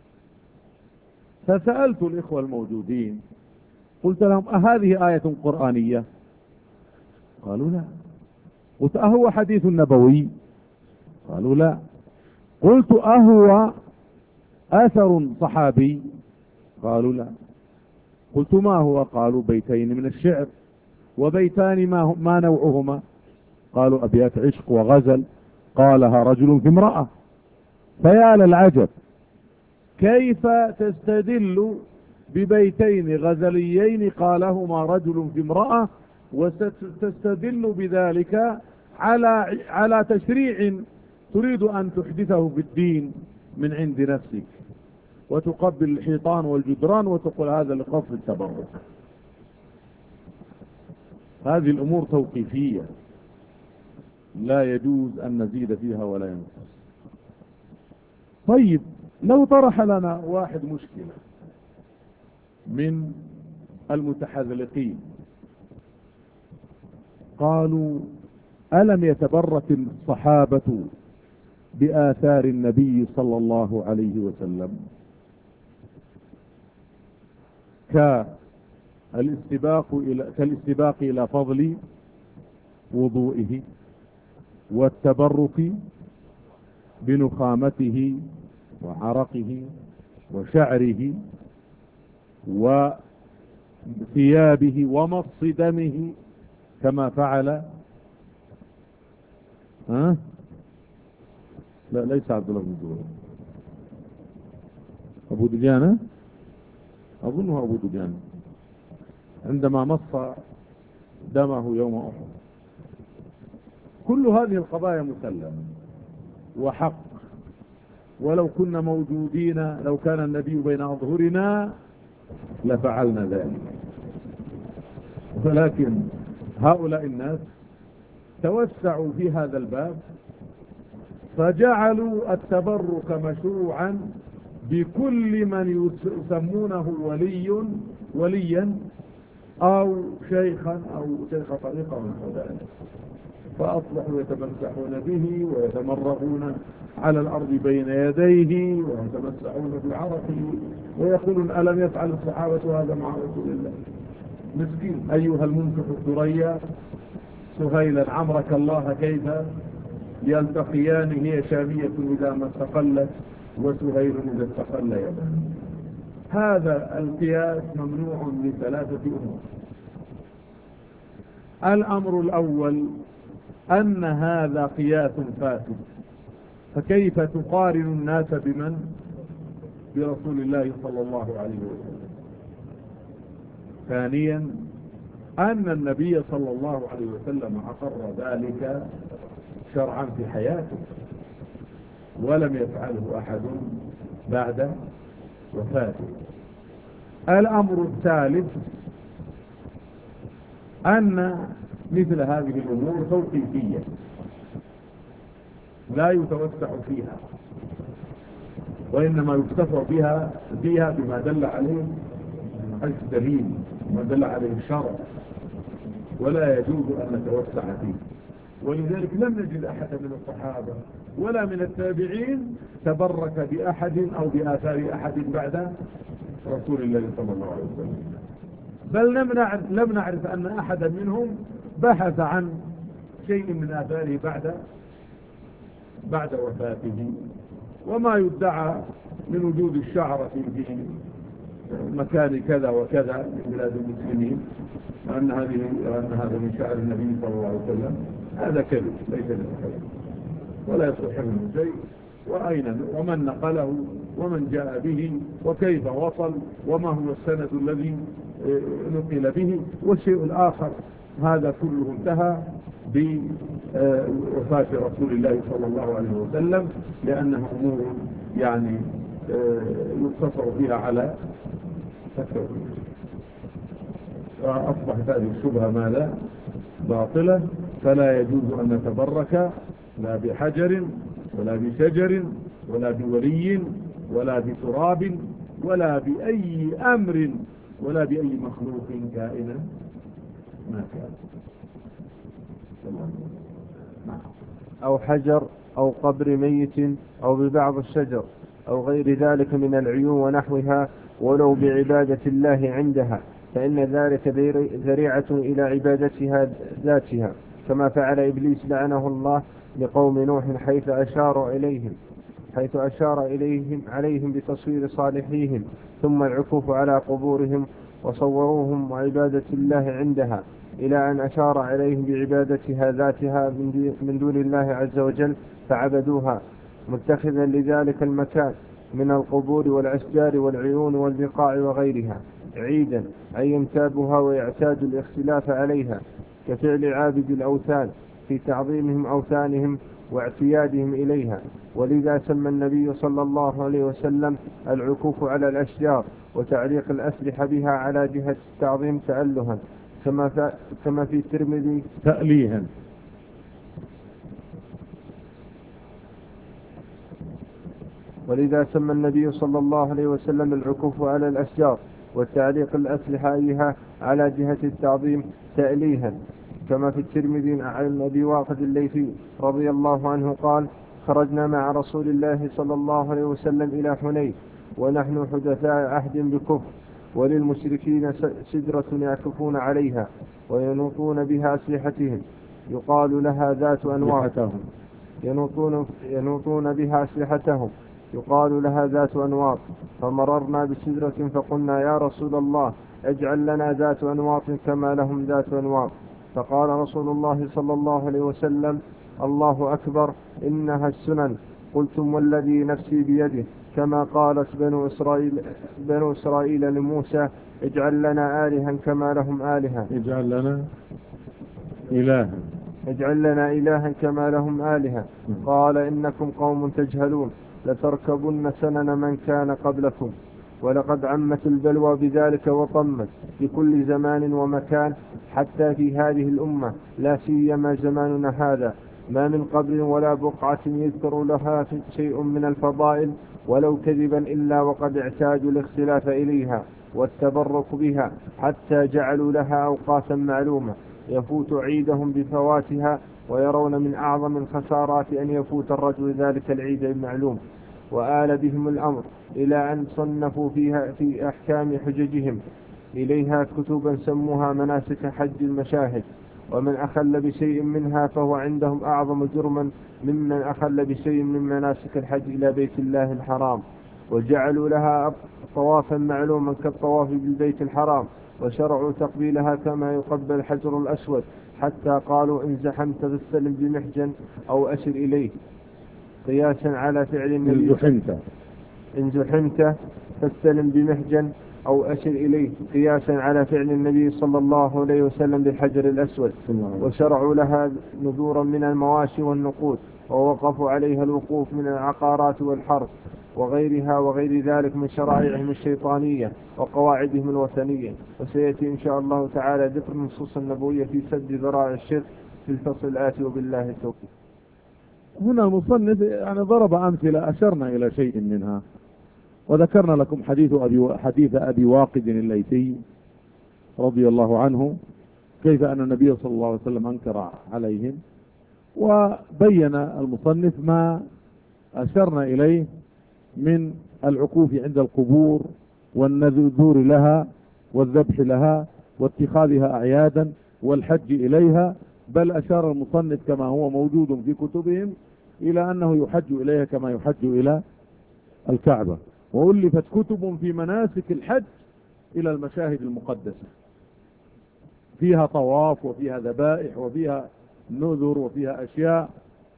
فسألت الإخوة الموجودين قلت لهم أهذه آية قرآنية؟ قالوا لا. قلت أهو حديث نبوي؟ قالوا لا. قلت أهو أثر صحابي؟ قالوا لا. قلت ما هو؟ قالوا بيتين من الشعر، وبيتان ما نوعهما؟ قالوا أبيات عشق وغزل قالها رجل في امرأة. فيا للعجب، كيف تستدل ببيتين غزليين قالهما رجل في امرأة وستستدل بذلك على تشريع تريد أن تحدثه في الدين من عند نفسك؟ وتقبل الحيطان والجدران وتقول هذا لقصد التبرك. هذه الأمور توقيفية لا يجوز أن نزيد فيها ولا ينقص. طيب لو طرح لنا واحد مشكلة من المتحذلقين قالوا ألم يتبرك الصحابة بآثار النبي صلى الله عليه وسلم كالاستباق إلى فضل وضوئه والتبرك بنخامته وعرقه وشعره وثيابه ومص دمه كما فعل لا ليس عبد الله بن زبير، أبو دجانة أظنه أبو دجانة عندما مص دمه يوم أحد. كل هذه القضايا مسلمة وحق، ولو كنا موجودين لو كان النبي بين أظهرنا لفعلنا ذلك. ولكن هؤلاء الناس توسعوا في هذا الباب فجعلوا التبرك مشروعا بكل من يسمونه وليا أو شيخا أو شيخ طريقة من ذلك، فأصبحوا يتمسحون به ويتمرغون على الأرض بين يديه ويتمسحون بعرقه ويقولون ألم يفعل الصحابة هذا مع رسول الله؟ مسكين. أيها المنفق الثريا سهيلا عمرك الله كيف يلتقيان هي شامية إذا ما استقلت وسهيل إذا استقل يدا. هذا القياس ممنوع لثلاثة أمور. الأمر الأول أن هذا قياس فاسد، فكيف تقارن الناس بمن؟ برسول الله صلى الله عليه وسلم. ثانيا أن النبي صلى الله عليه وسلم أقر ذلك شرعا في حياته ولم يفعله أحد بعد وفاته. الأمر الثالث أن مثل هذه الأمور توقيفية لا يتوسع فيها، وإنما يكتفى بها بما دل عليه الدليل وما دل عليه الشرع، ولا يجوز أن نتوسع فيه. ولذلك لم نجد أحد من الصحابة ولا من التابعين تبرك بأحد أو بآثار أحد بعد رسول الله صلى الله عليه وسلم، بل لم نعرف أن أحدا منهم بحث عن شيء من آثاره بعد وفاته. وما يدعى من وجود الشعرة في مكان كذا وكذا من بلاد المسلمين وأن هذا من شعر النبي صلى الله عليه وسلم، هذا كذب ليس بصحيح ولا يصح منه شيء. ومن نقله ومن جاء به وكيف وصل وما هو السند الذي نقل به. والشيء الآخر هذا كله انتهى بوفاة رسول الله صلى الله عليه وسلم، لأنها أمور يعني يقتصر فيها على التوحيد. فأصبحت هذه الشبهة ماذا؟ باطلة. فلا يجوز أن نتبرك لا بحجر ولا بشجر ولا بولي ولا بتراب ولا بأي أمر ولا بأي مخلوق كائنا ما كان. أو حجر أو قبر ميت أو ببعض الشجر أو غير ذلك من العيون ونحوها ولو بعبادة الله عندها، فإن ذلك ذريعة إلى عبادتها ذاتها، كما فعل إبليس لعنه الله لقوم نوح حيث أشار عليهم بتصوير صالحيهم ثم العكوف على قبورهم وصوروهم وعبادة الله عندها، إلى أن أشار عليهم بعبادتها ذاتها من دون الله عز وجل فعبدوها، متخذا لذلك المكان من القبور والأشجار والعيون والبقاع وغيرها عيدا، أي يمتابها ويعتاد الاختلاف عليها كفعل عابد الأوثان في تعظيمهم أوثانهم واعتيادهم إليها. ولذا سمى النبي صلى الله عليه وسلم العكوف على الأشجار وتعليق الأسلحة بها على جهة التعظيم تألها، كما في الترمذي تأليها. ولذا سمى النبي صلى الله عليه وسلم العكوف على الأشجار وتعليق الأسلحة بها على جهة التعظيم تأليها، كما في الترمذي عن أبي واقد الليثي رضي الله عنه قال: خرجنا مع رسول الله صلى الله عليه وسلم إلى حنين ونحن حدثاء عهد بكفر، وللمشركين سدرة يعكفون عليها وينوطون بها أسلحتهم يقال لها ذات أنواط. ينوطون بها أسلحتهم يقال لها ذات أنواط. فمررنا بسدرة فقلنا: يا رسول الله، اجعل لنا ذات أنواط كما لهم ذات أنواط. فقال رسول الله صلى الله عليه وسلم: الله أكبر، إنها السنن. قلتم والذي نفسي بيده، كما قالت بنو إسرائيل لموسى: اجعل لنا آلها كما لهم آلهة. اجعل لنا إلها كما لهم آلهة. قال: إنكم قوم تجهلون، لتركبن سنن من كان قبلكم. ولقد عمت البلوى بذلك وطمت في كل زمان ومكان، حتى في هذه الأمة لا سيما زماننا هذا ما من قبر ولا بقعة يذكر لها شيء من الفضائل ولو كذبا إلا وقد اعتادوا الاختلاف إليها والتبرك بها، حتى جعلوا لها أوقاتا معلومة يفوت عيدهم بفواتها، ويرون من أعظم الخسارات أن يفوت الرجل ذلك العيد المعلوم. وآل بهم الأمر إلى أن صنفوا فيها في أحكام حججهم إليها كتبا سموها مناسك حج المشاهد، ومن أخل بشيء منها فهو عندهم أعظم جرما ممن أخل بشيء من مناسك الحج إلى بيت الله الحرام. وجعلوا لها طوافا معلوما كالطواف بالبيت الحرام، وشرعوا تقبيلها كما يقبل الحجر الأسود، حتى قالوا: إن زحمت فاستلم بمحجن أو أشر إليه، قياسا على فعل النبي. إن زحمت فاستلم بمحجن أو أشر إليه، قياسا على فعل النبي صلى الله عليه وسلم بالحجر الأسود. وشرعوا لها نذورا من المواشي والنقود، ووقفوا عليها الوقوف من العقارات والحرث وغيرها وغير ذلك من شرائعهم الشيطانية وقواعدهم الوثنية. وسيأتي إن شاء الله تعالى ذكر النصوص النبوية في سد ذرائع الشرك في الفصل الآتي، وبالله التوفيق. هنا المصنف يعني ضرب أمثلة أشرنا إلى شيء منها، وذكرنا لكم حديث أبي واقد الليثي رضي الله عنه، كيف أن النبي صلى الله عليه وسلم أنكر عليهم، وبين المصنف ما أشرنا إليه من العكوف عند القبور والنذور لها والذبح لها واتخاذها أعيادا والحج إليها. بل أشار المصنف كما هو موجود في كتبهم إلى أنه يحج إليها كما يحج إلى الكعبة. وألفت كتب في مناسك الحج إلى المشاهد المقدسة، فيها طواف وفيها ذبائح وفيها نذر وفيها أشياء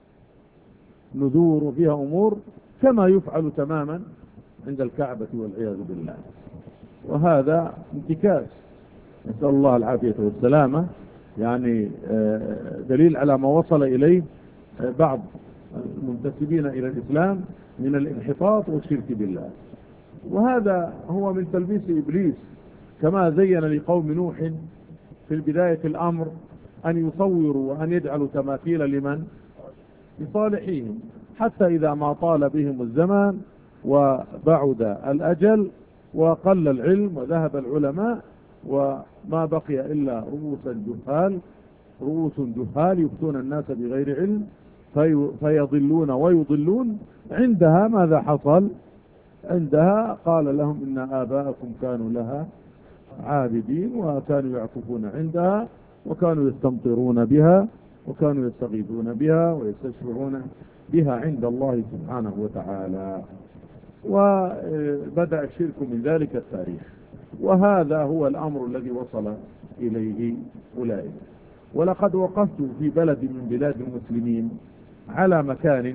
نذور وفيها أمور كما يفعل تماما عند الكعبة والعياذ بالله. وهذا انتكاس، نسأل الله العافية والسلامة، يعني دليل على ما وصل إليه بعض المنتسبين إلى الإسلام من الانحطاط والشرك بالله. وهذا هو من تلبيس إبليس، كما زين لقوم نوح في البداية الأمر أن يصوروا وأن يجعلوا تماثيل لمن؟ لصالحين، حتى إذا ما طال بهم الزمان وبعد الأجل وقل العلم وذهب العلماء وما بقي إلا رؤوس جهال يفتون الناس بغير علم فيضلون ويضلون. عندها ماذا حصل؟ عندها قال لهم: إن آباءكم كانوا لها عابدين، وكانوا يعكفون عندها، وكانوا يستمطرون بها، وكانوا يستغيثون بها ويستشفعون بها عند الله سبحانه وتعالى. وبدأ الشرك من ذلك التاريخ، وهذا هو الأمر الذي وصل إليه أولئك. ولقد وقفت في بلد من بلاد المسلمين على مكان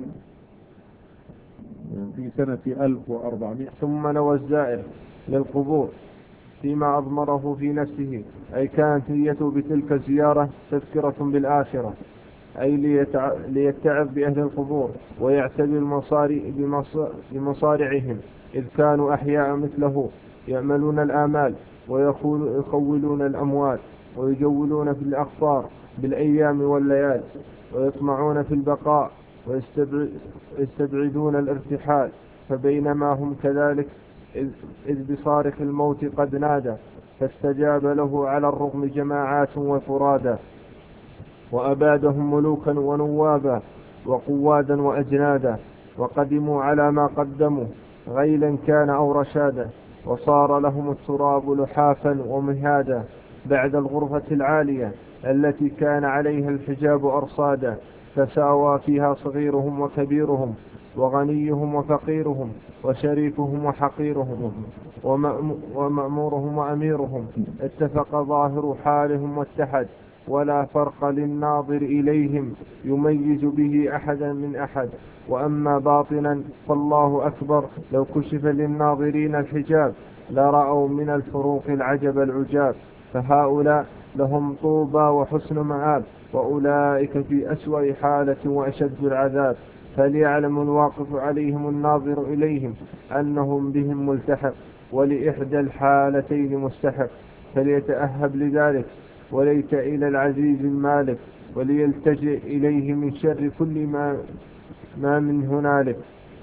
في سنة 1400، ثم نوى الزائر للقبور فيما أضمره في نفسه، أي كانت نيته بتلك الزيارة تذكرة بالآخرة، أي ليتعظ بأهل القبور ويعتبر بمصارعهم، إذ كانوا أحياء مثله يأملون الآمال ويخولون الأموال ويجولون في الأقطار بالأيام والليالي ويطمعون في البقاء ويستبعدون الارتحال. فبينما هم كذلك إذ بصارخ الموت قد نادى فاستجاب له على الرغم جماعات وفرادا، وأبادهم ملوكا ونوابا وقوادا وأجنادا، وقدموا على ما قدموا غيلا كان أو رشادا، وصار لهم التراب لحافا ومهادا بعد الغرفة العالية التي كان عليها الحجاب أرصادا، فساوى فيها صغيرهم وكبيرهم وغنيهم وفقيرهم وشريفهم وحقيرهم ومأمورهم وأميرهم، اتفق ظاهر حالهم واتحد، ولا فرق للناظر إليهم يميز به أحدا من أحد. وأما باطنا فالله أكبر، لو كشف للناظرين الحجاب لرأوا من الفروق العجب العجاب. فهؤلاء لهم طوبى وحسن مآب، وأولئك في أسوأ حالة وأشد العذاب. فليعلم الواقف عليهم الناظر إليهم أنهم بهم ملتحق، ولإحدى الحالتين مستحق، فليتأهب لذلك وليت إلى العزيز المالك، وليلتجئ إليه من شر كل ما من هنالك.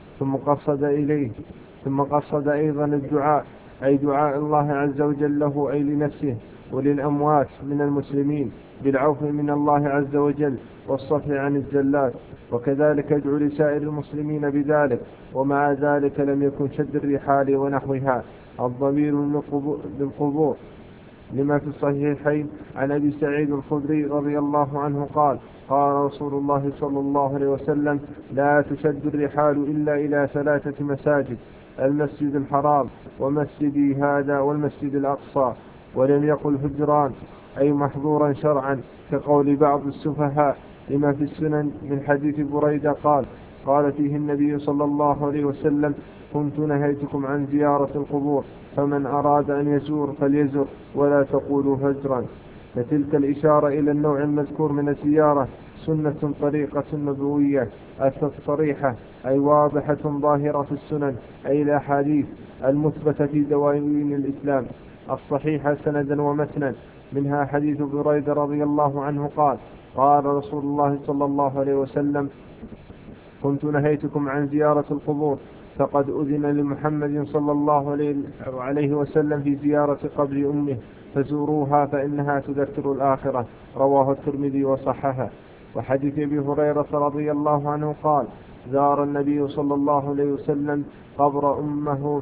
ثم قصد أيضا الدعاء، أي دعاء الله عز وجل له أي لنفسه وللأموات من المسلمين بالعفو من الله عز وجل والصفح عن الزلات، وكذلك يدعو لسائر المسلمين بذلك. ومع ذلك لم يكن شد الرحال ونحوها الضمير للقبور، لما في الصحيحين عن أبي سعيد الخدري رضي الله عنه قال قال رسول الله صلى الله عليه وسلم: لا تشد الرحال إلا إلى 3 مساجد: المسجد الحرام ومسجدي هذا والمسجد الأقصى. ولم يقل هجران أي محظورا شرعا كقول بعض السفهاء، لما في السنن من حديث بريدة قال فيه النبي صلى الله عليه وسلم: كنت نهيتكم عن زيارة القبور، فمن أراد أن يزور فليزر ولا تقولوا هجرا. فتلك الإشارة إلى النوع المذكور من الزيارة سنة طريقة نبوية أتت صريحة، أي واضحة ظاهرة السنن، أي الأحاديث المثبتة في دواوين الإسلام الصحيحة سندا ومتنا. منها حديث بريدة رضي الله عنه قال رسول الله صلى الله عليه وسلم: كنت نهيتكم عن زيارة القبور، فقد أذن لمحمد صلى الله عليه وسلم في زيارة قبر أمه، فزوروها فإنها تذكر الآخرة. رواه الترمذي وصححه. وحديث أبي هريرة رضي الله عنه قال: زار النبي صلى الله عليه وسلم قبر أمه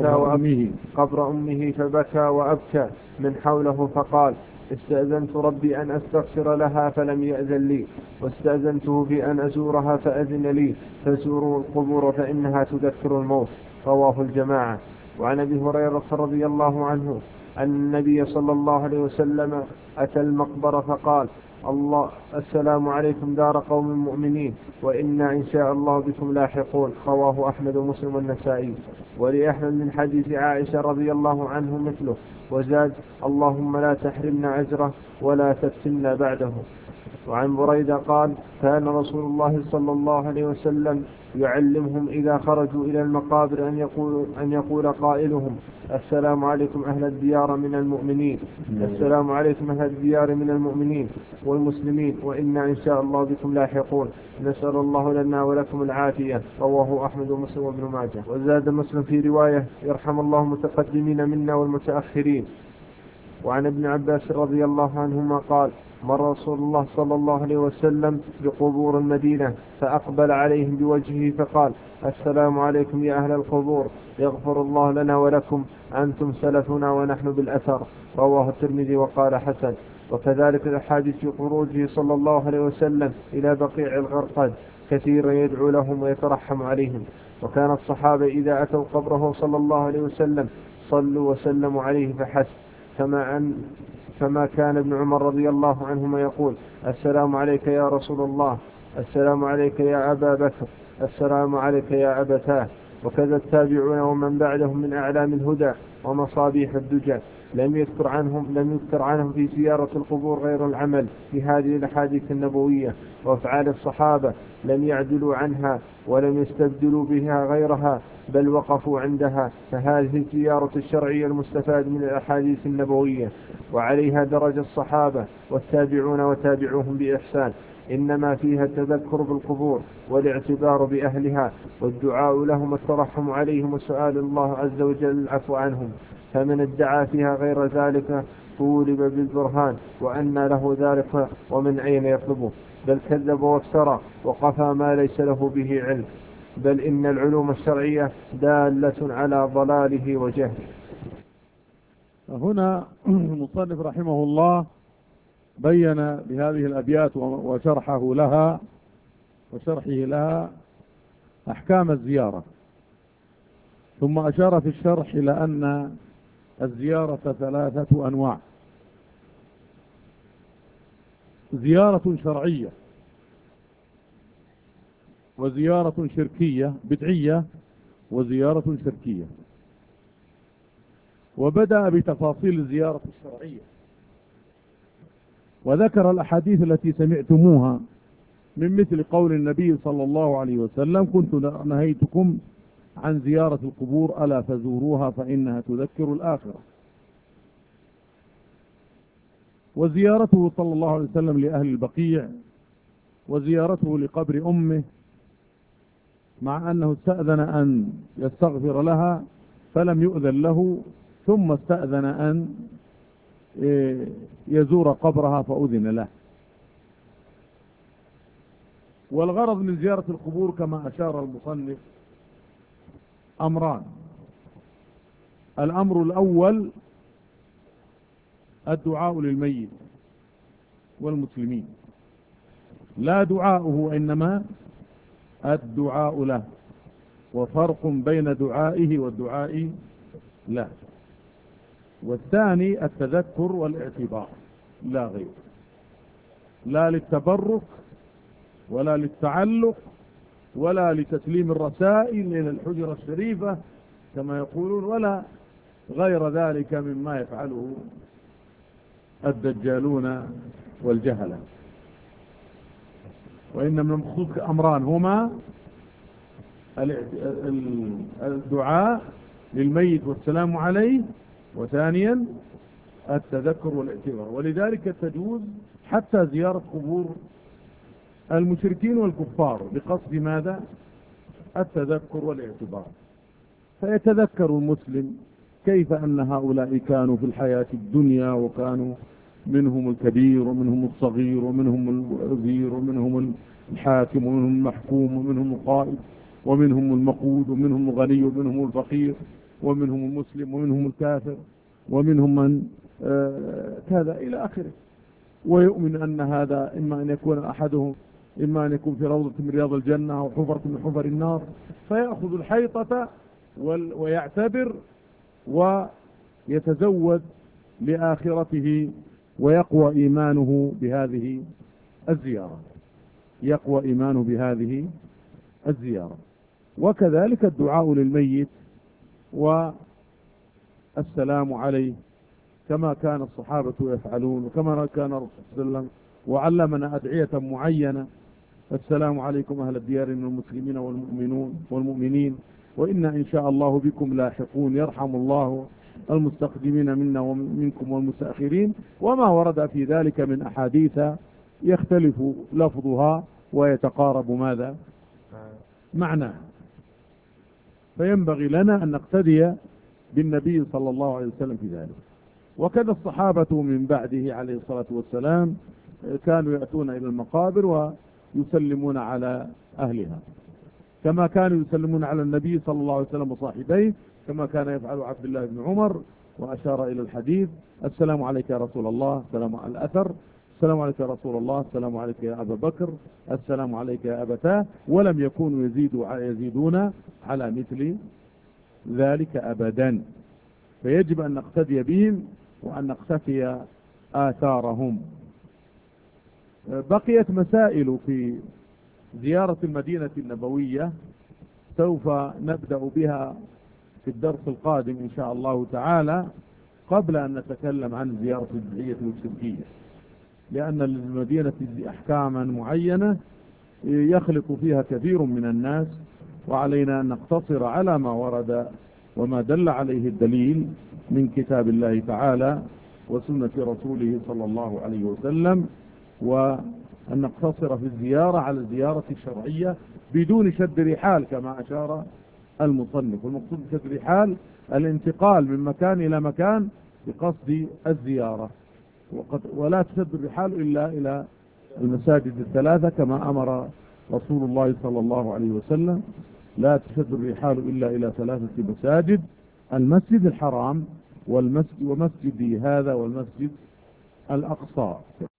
فبكى وأبكى من حوله، فقال: استأذنت ربي أن أستغفر لها فلم يأذن لي، واستأذنته في أن أزورها فأذن لي، فزوروا القبور فإنها تذكر الموت. رواه الجماعة. وعن أبي هريرة رضي الله عنه أن النبي صلى الله عليه وسلم أتى المقبرة فقال: السلام عليكم دار قوم مؤمنين، وإنا إن شاء الله بكم لاحقون. رواه أحمد ومسلم والنسائي. ولأحمد من حديث عائشة رضي الله عنه مثله، وزاد: اللهم لا تحرمنا أجره ولا تفتنا بعده. وعن بريدة قال: كان رسول الله صلى الله عليه وسلم يعلمهم إذا خرجوا إلى المقابر أن يقول قائلهم: السلام عليكم أهل الديار من المؤمنين، السلام عليكم أهل الديار من المؤمنين والمسلمين، وإنا إن شاء الله بكم لاحقون، نسأل الله لنا ولكم العافية. رواه أحمد ومسلم وابن ماجه. وزاد مسلم في رواية: يرحم الله المتقدمين منا والمتأخرين. وعن ابن عباس رضي الله عنهما قال: مر رسول الله صلى الله عليه وسلم بقبور المدينة فأقبل عليهم بوجهه فقال: السلام عليكم يا أهل القبور، يغفر الله لنا ولكم، أنتم سلفنا ونحن بالأثر. رواه الترمذي وقال حسن. وكذلك الأحاديث في خروجه صلى الله عليه وسلم إلى بقيع الغرقد كثيرا يدعو لهم ويترحم عليهم. وكان الصحابة إذا أتوا قبره صلى الله عليه وسلم صلوا وسلموا عليه فحسب، كما كان ابن عمر رضي الله عنهما يقول: السلام عليك يا رسول الله، السلام عليك يا أبا بكر، السلام عليك يا أبتاه. وكذا التابعون ومن بعدهم من أعلام الهدى ومصابيح الدجى لم يذكر عنهم في زيارة القبور غير العمل بهذه الأحاديث النبوية وأفعال الصحابة، لم يعدلوا عنها ولم يستبدلوا بها غيرها، بل وقفوا عندها. فهذه الزيارة الشرعية المستفاد من الأحاديث النبوية، وعليها درج الصحابة والتابعون وتابعوهم بإحسان، إنما فيها التذكر بالقبور والاعتبار بأهلها والدعاء لهم والترحم عليهم وسؤال الله عز وجل العفو عنهم. فمن ادعى فيها غير ذلك طولب بالبرهان، وأن له ذلك ومن أين يطلبه، بل كذب وافترى وقفى ما ليس له به علم، بل إن العلوم الشرعية دالة على ضلاله وجهله. هنا المصنف رحمه الله بين بهذه الأبيات وشرحه لها أحكام الزيارة، ثم أشار في الشرح إلى أن الزيارة 3 أنواع: زيارة شرعية، وزيارة شركية بدعية، وزيارة شركية. وبدأ بتفاصيل الزيارة الشرعية، وذكر الأحاديث التي سمعتموها من مثل قول النبي صلى الله عليه وسلم: كنت نهيتكم عن زيارة القبور ألا فزوروها فإنها تذكر الآخرة. وزيارته صلى الله عليه وسلم لأهل البقيع، وزيارته لقبر أمه مع أنه استأذن أن يستغفر لها فلم يؤذن له، ثم استأذن أن يزور قبرها فأذن له. والغرض من زيارة القبور كما أشار المصنف أمران: الأمر الأول الدعاء للميت والمسلمين، لا دعاؤه إنما الدعاء له، وفرق بين دعائه والدعاء له. والثاني التذكر والاعتبار، لا غير، لا للتبرك ولا للتعلق ولا لتسليم الرسائل إلى الحجرة الشريفة كما يقولون، ولا غير ذلك مما يفعله الدجالون والجهلة. وإن من المقصود أمران هما الدعاء للميت والسلام عليه، وثانيا التذكر والاعتبار. ولذلك تجوز حتى زيارة قبور المشركين والكفار بقصد ماذا؟ التذكر والاعتبار. فيتذكر المسلم كيف أن هؤلاء كانوا في الحياة الدنيا، وكانوا منهم الكبير ومنهم الصغير ومنهم الوزير ومنهم الحاكم ومنهم المحكوم ومنهم القائد ومنهم المقود ومنهم الغني ومنهم الفقير ومنهم المسلم ومنهم الكافر ومنهم من كذا إلى آخره. ويؤمن أن هذا إما أن يكون أحدهم إما أن يكون في روضة من رياض الجنة أو حفرة من حفر النار، فيأخذ الحيطة ويعتبر ويتزود لآخرته، ويقوى إيمانه بهذه الزيارة، يقوى إيمانه بهذه الزيارة. وكذلك الدعاء للميت والسلام عليه كما كان الصحابة يفعلون، وكما كان الرسول صلى الله عليه وسلم وعلمنا أدعية معينة: السلام عليكم أهل الديار من المسلمين والمؤمنين وإنا إن شاء الله بكم لاحقون، يرحم الله المستقدمين منا ومنكم والمستأخرين. وما ورد في ذلك من أحاديث يختلف لفظها ويتقارب ماذا؟ معناه. فينبغي لنا أن نقتدي بالنبي صلى الله عليه وسلم في ذلك. وكذا الصحابة من بعده عليه الصلاة والسلام كانوا يأتون إلى المقابر ويسلمون على أهلها، كما كانوا يسلمون على النبي صلى الله عليه وسلم وصاحبيه، كما كان يفعل عبد الله بن عمر. وأشار إلى الحديث: السلام عليك يا رسول الله، السلام على الأثر، السلام عليك يا رسول الله، السلام عليك يا أبا بكر، السلام عليك يا أبتاه. ولم يكونوا يزيدون على مثل ذلك أبدا. فيجب أن نقتدي بهم وأن نقتفي آثارهم. بقيت مسائل في زيارة المدينة النبوية سوف نبدأ بها في الدرس القادم إن شاء الله تعالى. قبل أن نتكلم عن زيارة البدعية والشركية، لأن للمدينة أحكاما معينة يخلط فيها كثير من الناس، وعلينا أن نقتصر على ما ورد وما دل عليه الدليل من كتاب الله تعالى وسنة رسوله صلى الله عليه وسلم، وأن نقتصر في الزيارة على الزيارة الشرعية بدون شد رحال كما أشار المصنف. والمقصود بشد رحال الانتقال من مكان إلى مكان بقصد الزيارة، ولا تشد الرحال إلا إلى المساجد الثلاثة كما أمر رسول الله صلى الله عليه وسلم: لا تشد الرحال إلا إلى 3 مساجد: المسجد الحرام ومسجدي هذا والمسجد الأقصى.